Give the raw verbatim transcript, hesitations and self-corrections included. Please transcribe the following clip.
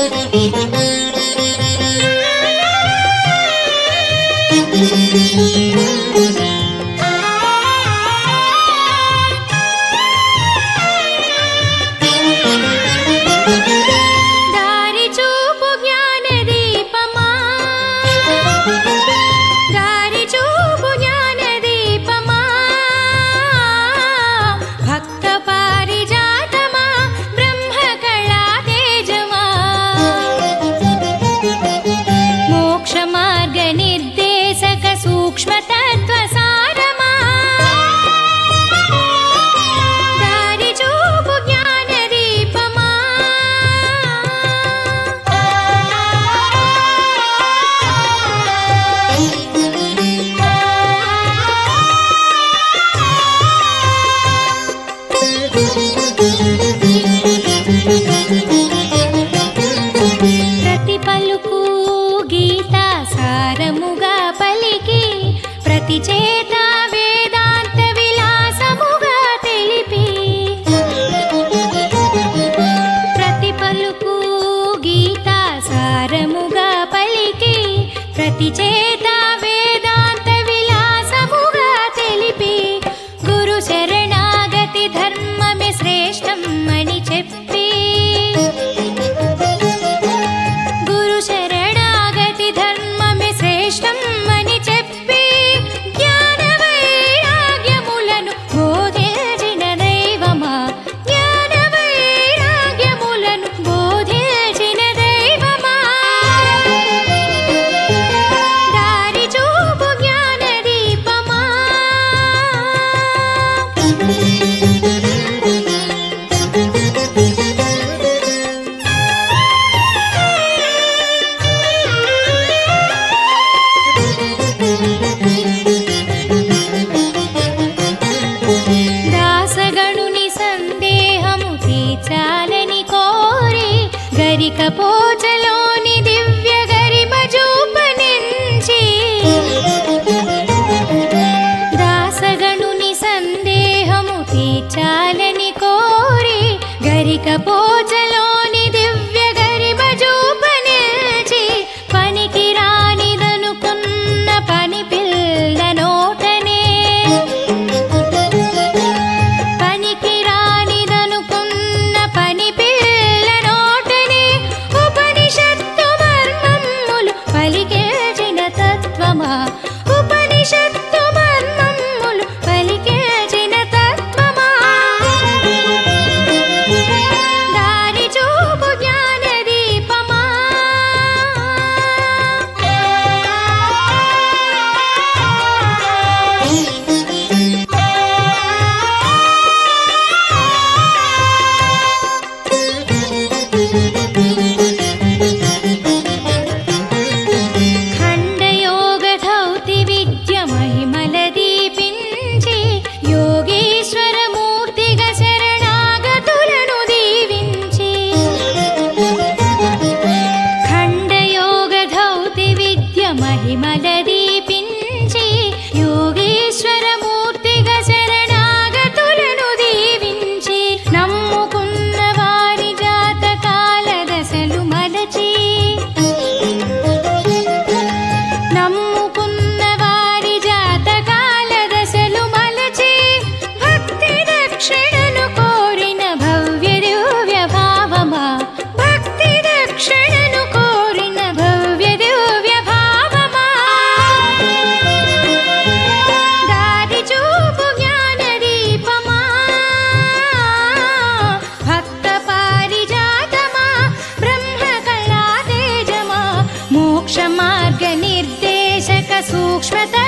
పోచలోని దివ్య గరిమ చూపనించి దాసగణుని సందేహము తీర్చాలని కోరి గరిక పోచలోని దివ్య గరిమ చూపనించి పనికి రానిదనుకున్న పని పిల్ల నోటనే పనికి రానిదనుకున్న పని పిల్ల నోటనే ఉపనిషత్తు మర్మములు పలికేచిన తత్వమా ఉపనిషత్తు మర్మములు పలికేచిన తత్వమా దారి చూపు జ్ఞాన దీపమా ఖండయోగ ధౌతి విద్య మహిమల దీపించి యోగీశ్వర మూర్తిగా శరణాగతులను దీవించి ఖండయోగ ధౌతి విద్య మహిమల దీపించి యోగీశ్వర మూర్తిగా శరణాగతులను దీవించి నమ్ముకున్న వారి జాతకాల దశలు మలచి నమ్ముకున్న వారి జాతకాల దశలు మలచి భక్తి దక్షిణను కోరిన భవ్య దివ్య భావమా భక్తి దక్షిణను కోరిన భవ్య దివ్య భావమా దారి చూపు జ్ఞాన దీపమా భక్త పారిజాతమా బ్రహ్మ కళా తేజమా మోక్ష మార్గ నిర్దేశక సూక్ష్మత